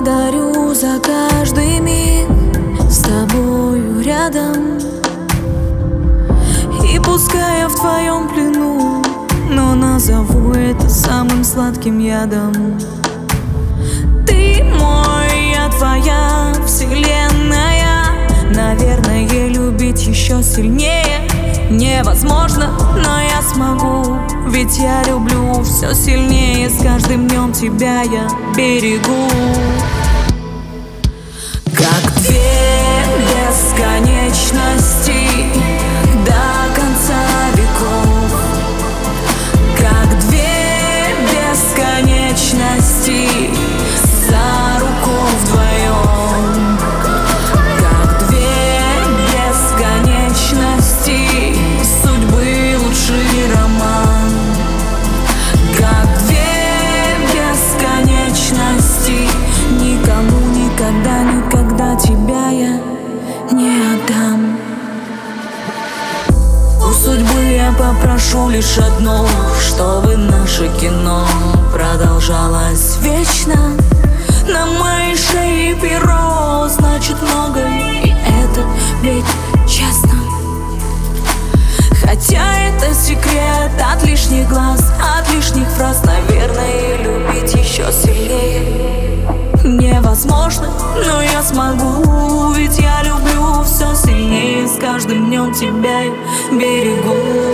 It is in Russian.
благодарю за каждый миг с тобою рядом. И пускай я в твоем плену, но назову это самым сладким ядом. Ты мой, я твоя вселенная. Наверное, любить еще сильнее невозможно, но я смогу, ведь я люблю все сильнее. С каждым днем тебя я берегу. Как две бесконечности до конца веков, как две бесконечности за руку вдвоем, как две бесконечности судьбы лучший роман, как две бесконечности. Никому никогда, никогда тебя я не отдам. У судьбы я попрошу лишь одно, чтобы наше кино продолжалось вечно. На моей шее перо значит много, и это ведь честно. Хотя это секрет от лишних глаз, от лишних фраз. Наверное, любить еще сильнее невозможно, но я смогу, ведь я люблю все сильнее. С каждым днем тебя я берегу.